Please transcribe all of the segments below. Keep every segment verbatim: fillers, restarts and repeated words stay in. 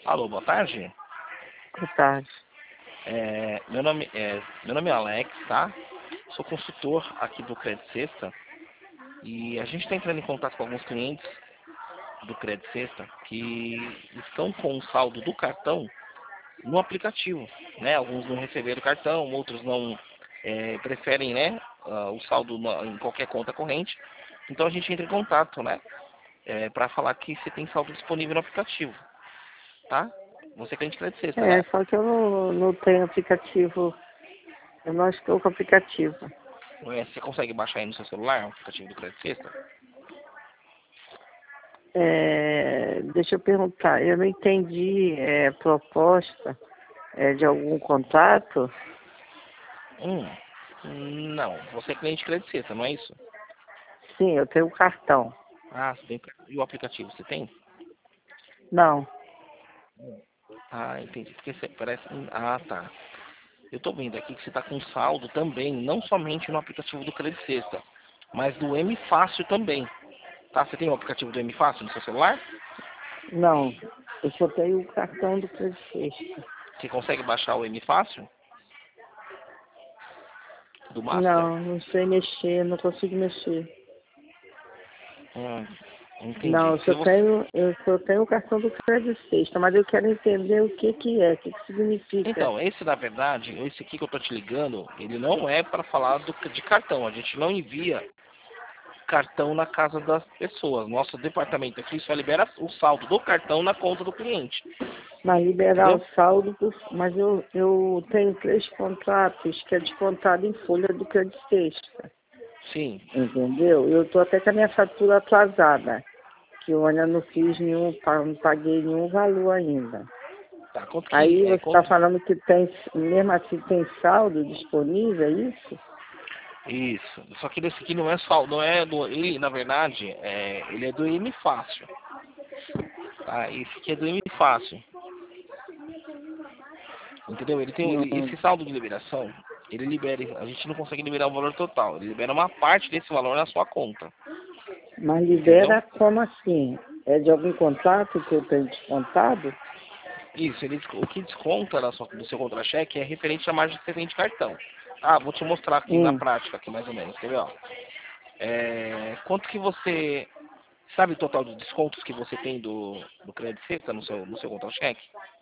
Alô, boa tarde. Boa tarde. É, meu, nome é, meu nome é Alex, tá? Sou consultor aqui do Credit Sexta e a gente está entrando em contato com alguns clientes do Credit Sexta que estão com o saldo do cartão no aplicativo, né? Alguns não receberam o cartão, outros não é, preferem, né, uh, o saldo na, em qualquer conta corrente. Então a gente entra em contato, né, é, para falar que você tem saldo disponível no aplicativo, tá? Você é cliente Credit Sexta, É, né? só que eu não, não tenho aplicativo. Eu não estou com aplicativo. É, Você consegue baixar aí no seu celular o aplicativo do Credit Sexta? É, deixa eu perguntar, eu não entendi é, proposta é, de algum contrato? Hum, não. Você é cliente Credit Sexta, não é isso? Sim, eu tenho um cartão. Ah, você tem. E o aplicativo você tem? Não, Ah, entendi. Porque você parece. Ah, tá. Eu tô vendo aqui que você tá com saldo também, não somente no aplicativo do Credit Sexta, mas do M Fácil também. Tá? Você tem o aplicativo do M Fácil no seu celular? não. Eu só tenho o cartão do Credit Sexta. Você consegue baixar o M Fácil do Master? Não, não sei mexer, não consigo mexer. Hum, Não, entendi. eu Se só você... tenho, eu só tenho o cartão do Credit Sexta, mas eu quero entender o que que é, o que que significa. Então, esse na verdade, esse aqui que eu tô te ligando, ele não é para falar do, de cartão. A gente não envia cartão na casa das pessoas. Nosso departamento aqui só libera o saldo do cartão na conta do cliente. Mas liberar o Entendeu? saldo, por- mas eu, eu tenho três contratos que é descontado em folha do Credit Sexta, Sim. entendeu? Eu estou até com a minha fatura atrasada, que eu ainda não fiz nenhum, pa- não paguei nenhum valor ainda. Tá, quanto que Aí é? você está Quanto... falando que tem, mesmo assim tem saldo disponível, é isso? Isso. Só que esse aqui não é saldo, não é do. Ele, na verdade, é, ele é do M Fácil. Tá? Esse aqui é do M Fácil. Entendeu? Ele tem ele- Não, esse saldo de liberação, ele libera, a gente não consegue liberar o valor total, ele libera uma parte desse valor na sua conta. mas Entendeu? libera como assim? É de algum contrato que eu tenho descontado? Isso, ele, o que desconta na sua, do seu contra-cheque é referente à margem que você tem de cartão. Ah, vou te mostrar aqui na Hum, prática, aqui mais ou menos, quer ver, ó. É, quanto que você, sabe o total de descontos que você tem do, do Credit Sexta no seu, no seu contra-cheque?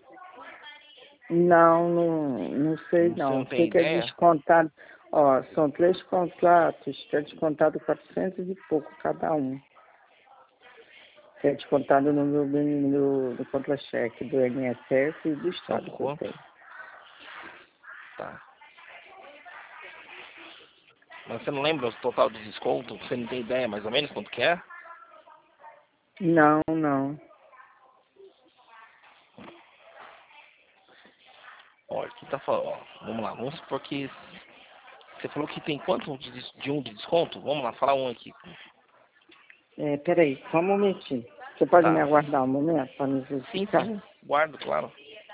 não, não, não sei Você não não. tem Sei que é ideia? descontado, ó, são três contratos, que é descontado quatrocentos e pouco cada um. Que é descontado no meu, no meu no contra-cheque do I N S S e do São Estado que eu quanto? tenho. Tá. Mas você não lembra o total de desconto? Você não tem ideia mais ou menos quanto que é? Não, não. Olha, aqui tá falando, ó, vamos lá, vamos supor que você falou que tem quanto de, des- de um de desconto? Vamos lá, falar um aqui. É, peraí, só um momentinho. Você pode me Tá. aguardar um momento para me Sim, verificar? sim, guardo, claro.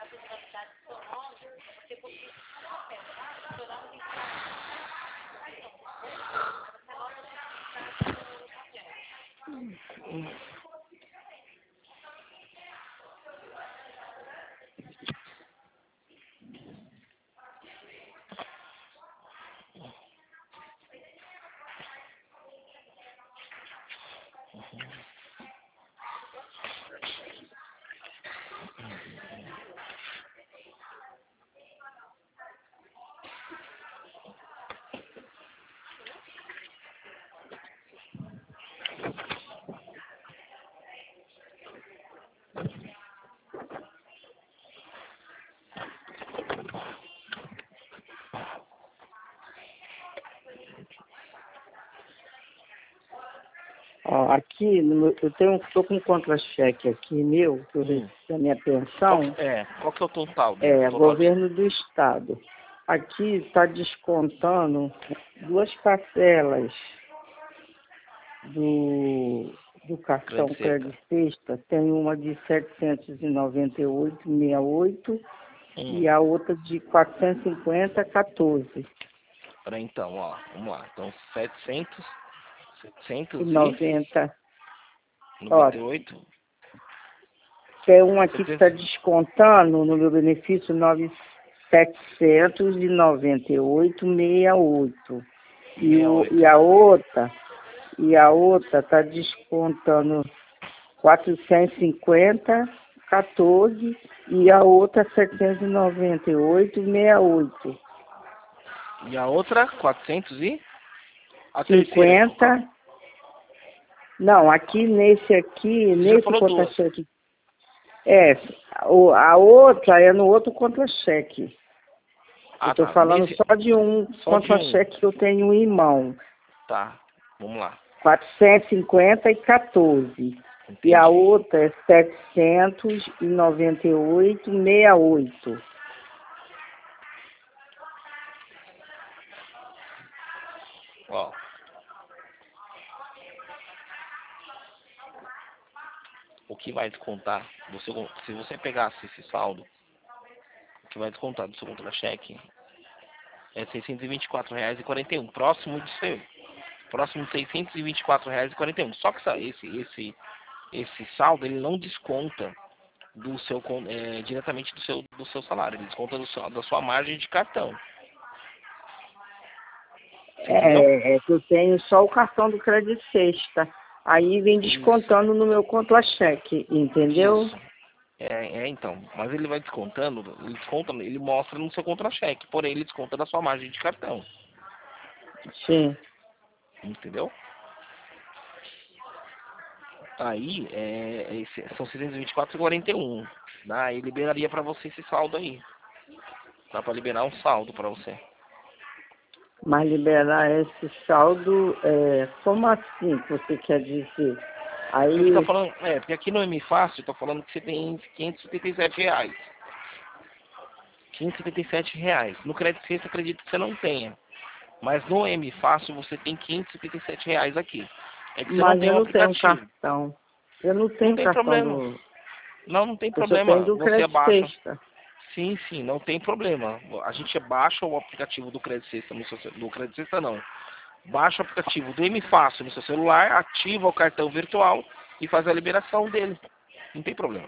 Ó, aqui, no meu- eu tenho, estou com um contra-cheque aqui meu, que eu recebi Hum. da minha Qual pensão, que, é, qual que é o total do é total de... governo do Estado. Aqui está descontando duas parcelas do, do cartão Credit Sexta? Credit Sexta. Tem uma de setecentos e noventa e oito vírgula sessenta e oito Hum. e a outra de quatrocentos e cinquenta vírgula quatorze. Para então, ó, vamos lá. Então, setecentos, E setecentos e noventa, ó, noventa e oito Tem um aqui que está descontando no meu benefício nove mil setecentos e noventa e oito reais e sessenta e oito centavos. E, o, e a outra, e a outra está descontando quatrocentos e cinquenta reais e quatorze centavos e a outra setecentos e noventa e oito reais e sessenta e oito centavos. E a outra, quatrocentos e? A cinquenta. Terceira. Não, aqui nesse aqui, Você nesse já falou duas. contra-cheque. É, o- a outra é no outro contra-cheque. Ah, eu tô tá. falando Nesse... só de um só de um. contra-cheque que eu tenho em mão. Tá, vamos lá. quatrocentos e cinquenta e quatorze. Entendi. E a outra é setecentos e noventa e oito reais e sessenta e oito centavos. Ó. O que vai descontar, do seu, se você pegasse esse saldo, o que vai descontar do seu contra-cheque é seiscentos e vinte e quatro reais e quarenta e um, próximo de seu, próximo de seiscentos e vinte e quatro reais e quarenta e um. Só que essa- esse, esse, esse saldo ele não desconta do seu, con- é, diretamente do seu, do seu salário, ele desconta do seu, da sua margem de cartão. Você entendeu? É, é que eu tenho só o cartão do Crédito Sexta. Aí vem descontando no meu contra-cheque, entendeu? Isso. É, é, então. Mas ele vai descontando, ele desconta, ele mostra no seu contra-cheque, porém ele desconta da sua margem de cartão. Sim. Entendeu? Aí, é, esse, são seiscentos e vinte e quatro reais e quarenta e um. Aí liberaria pra você esse saldo aí. Dá pra liberar um saldo pra você. Mas liberar esse saldo, é, como assim que você quer dizer? Aí, Porque, tá falando, é, porque aqui no M Fácil, tá falando que você tem quinhentos e setenta e sete reais. quinhentos e setenta e sete reais. No Crédito Sexta, acredito que você não tenha. Mas no M Fácil, você tem quinhentos e setenta e sete reais aqui. É que você mas não tem eu um não tenho aplicativo. cartão. Eu não Não tenho tem cartão problema. do... Não, não tem Eu só tenho problema. do Você Crédito abaixa. Sexta. Sim, sim, não tem problema. A gente baixa o aplicativo do Crédito Sexta no seu ce- do Crédito Sexta não. Baixa o aplicativo do M Fácil no seu celular, ativa o cartão virtual e faz a liberação dele. Não tem problema.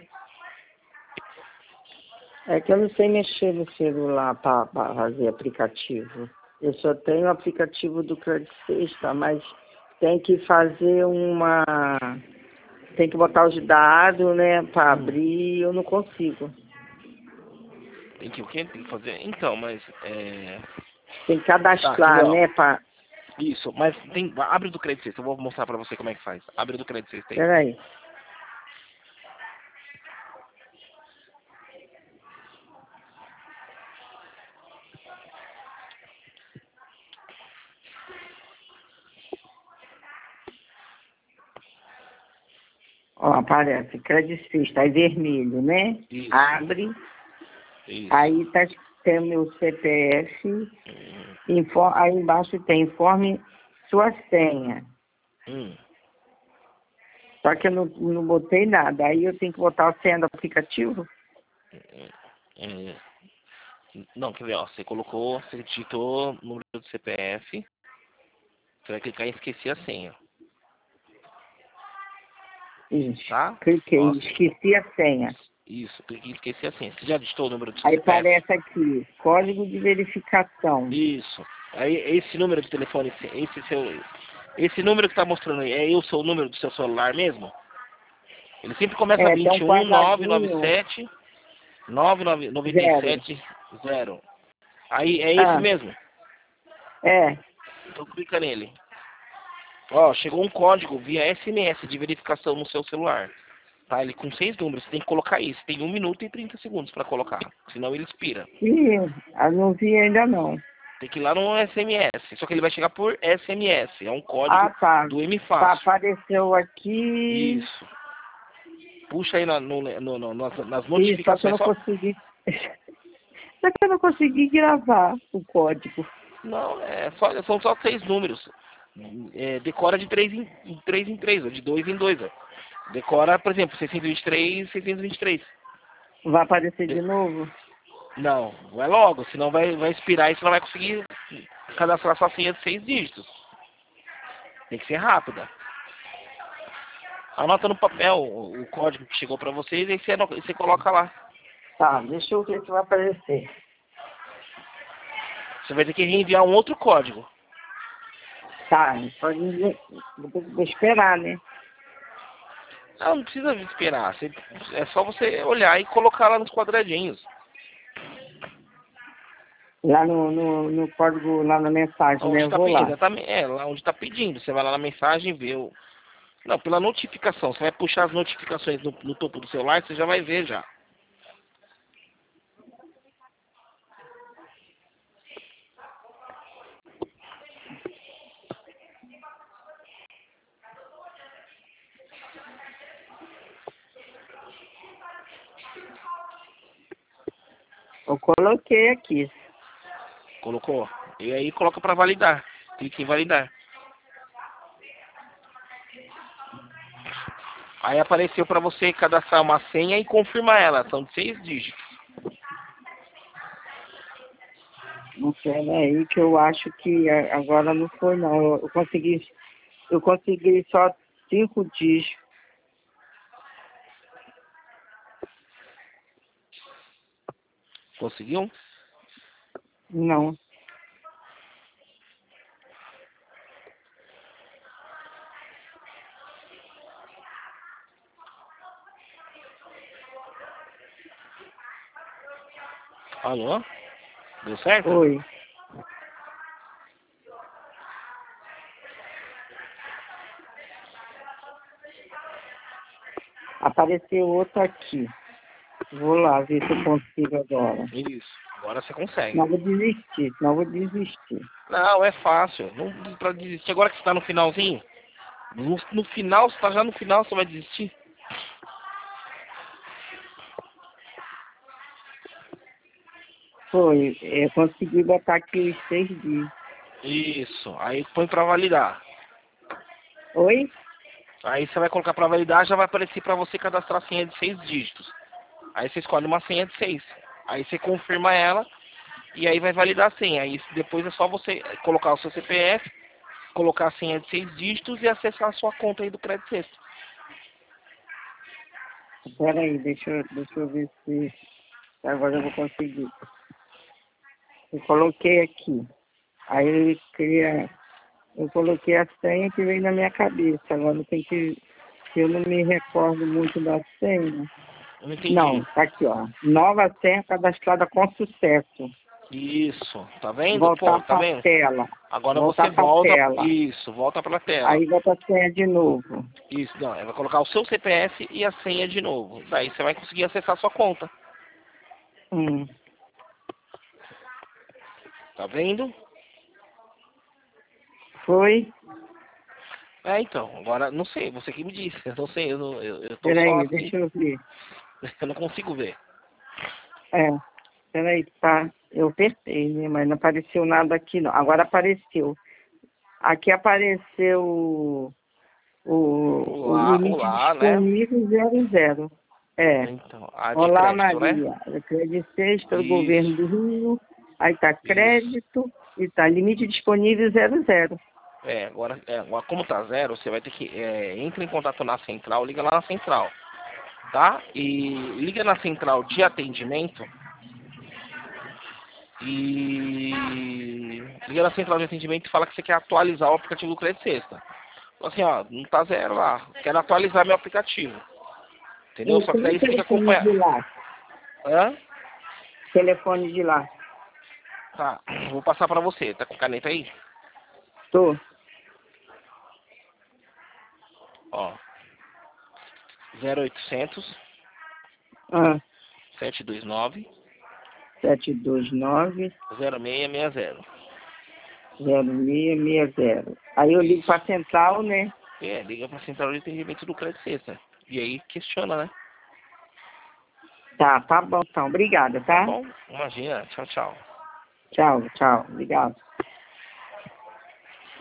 É que eu não sei mexer no celular para fazer aplicativo. Eu só tenho o aplicativo do Crédito Sexta, mas tem que fazer uma... Tem que botar os dados, né, para Hum. abrir, eu não consigo. Tem que o quê? Tem que fazer. Então, mas é. Tem que Tá, quer cadastrar, ver, ó. né, para... Isso, mas tem. Abre do Crédito Sexta, eu vou mostrar pra você como é que faz. Abre do Crédito Sexta aí. Peraí. Ó, aparece Crédito Sexta, aí vermelho, né? Isso. Abre, Isso. aí tá, tem o meu C P F, Hum. infor, aí embaixo tem informe sua senha. Hum. Só que eu não, não botei nada, aí eu tenho que botar a senha do aplicativo? Hum. Não, quer ver, ó. Você colocou, você digitou o número do C P F. Você vai clicar em esquecer a senha. Isso, Tá? cliquei, Ó, esqueci a senha. isso, clique em esquecer a senha. Você já digitou o número do seu Aí C P F? aparece aqui, código de verificação. Isso. Aí esse número de telefone, esse seu, esse número que tá mostrando aí, é o seu número do seu celular mesmo? Ele sempre começa É, tem vinte um e um nove nove quadradinho sete nove nove nove zero. sete zero. Aí é esse Ah, mesmo. é. Então clica nele. Ó, chegou um código via S M S de verificação no seu celular. Tá? Ele com seis números, você tem que colocar isso. Tem um minuto e trinta segundos para colocar. Senão ele expira. Ih, eu não vi ainda não. Tem que ir lá no S M S. Só que ele vai chegar por S M S. É um código Ah, tá. do M Tá, Fácil. apareceu aqui. Isso. Puxa aí na, no, no, no, nas, nas Isso, só que eu notificações. não Só... consegui. Só que eu não consegui gravar o código. Não, é só, são só seis números. É, decora de três em, em três em três, ou de dois em dois. Ó. Decora, por exemplo, seiscentos e vinte e três, seiscentos e vinte e três. Vai aparecer de novo? Não, vai logo, senão vai, vai expirar e você não vai conseguir cadastrar sua senha de seis dígitos. Tem que ser rápida. Anota no papel o, o código que chegou pra vocês e aí você, anota- você coloca lá. Tá, deixa eu ver se vai aparecer. Você vai ter que reenviar um outro código. Tá, pode dizer, vou ter que esperar, né? Não, não precisa esperar. Você, é só você olhar e colocar lá nos quadradinhos. Lá no, no, no código, lá na mensagem, né? Onde Eu está vou pedindo, lá. exatamente. É, lá onde está pedindo. Você vai lá na mensagem e vê o. Não, pela notificação. Você vai puxar as notificações no, no topo do celular, você já vai ver já. Eu coloquei aqui. Colocou? E aí coloca para validar. Clique em validar. Aí apareceu para você cadastrar uma senha e confirmar ela. São de seis dígitos. Não sei, né? Aí que eu acho que a- agora não foi, não. Eu, eu consegui, eu consegui só cinco dígitos. Conseguiu? Não. Alô? Deu certo? Oi. Apareceu outro aqui. Vou lá ver se eu consigo agora. Isso. Agora você consegue. Não vou desistir, não vou desistir. Não, é fácil. Não para desistir. Agora que você está no finalzinho. No, no final, você está já no final, você vai desistir? Foi, eu consegui botar aqui os seis dias. Isso. Aí põe para validar. Oi? Aí você vai colocar para validar, já vai aparecer para você cadastrar a senha de seis dígitos. Aí você escolhe uma senha de seis. Aí você confirma ela e aí vai validar a senha. Aí depois é só você colocar o seu C P F, colocar a senha de seis dígitos e acessar a sua conta aí do Crédito Sexta. Espera aí, deixa, eu- deixa eu ver se agora eu vou conseguir. Eu coloquei aqui. Aí eu queria. Eu coloquei a senha que veio na minha cabeça. Agora tem que. Eu não me recordo muito da senha. Eu não entendi. Não, tá aqui, ó. Nova senha cadastrada com sucesso. Isso, tá vendo? Pô, Voltar tá para a vendo? tela. Agora Voltar você para a volta. tela. Isso, volta pra tela. Aí volta a senha de novo. Isso, não. Vai colocar o seu C P F e a senha de novo. Daí você vai conseguir acessar a sua conta. Hum. Tá vendo? Foi? É, então. Agora, não sei. Você que me disse. Eu não sei. Eu, não, eu, eu tô só Peraí, assim. deixa eu ver. Eu não consigo ver. É, peraí, tá. Eu apertei, né? Mas não apareceu nada aqui, não. Agora apareceu. Aqui apareceu o, o, o Olá, limite olá, né? disponível zero zero. É. Então, a de Olá, crédito, né? Maria. Crédito sexta do governo Isso, do Rio. Aí tá isso. crédito e tá limite disponível zero zero. É, agora, é, agora como tá zero, você vai ter que... É, entre em contato na central, liga lá na central, tá? E liga na central de atendimento e... Liga na central de atendimento e fala que você quer atualizar o aplicativo do Crédito Sexta. Fala assim, ó, não tá zero lá, quero atualizar meu aplicativo. Entendeu? E Só que tem o daí você tem que telefone acompanhar. de lá. Hã? Telefone de lá. Tá, vou passar pra você. Tá com caneta aí? Tô. Ó, zero oitocentos, Ah, sete dois nove, sete dois nove. zero seis seis zero. zero seis seis zero. Aí eu ligo para a central, né? É, liga pra central de atendimento do Crédito Sexta. E aí questiona, né? Tá, tá bom então. Obrigada, Tá tá? bom? Imagina. Tchau, tchau. Tchau, tchau. Obrigado.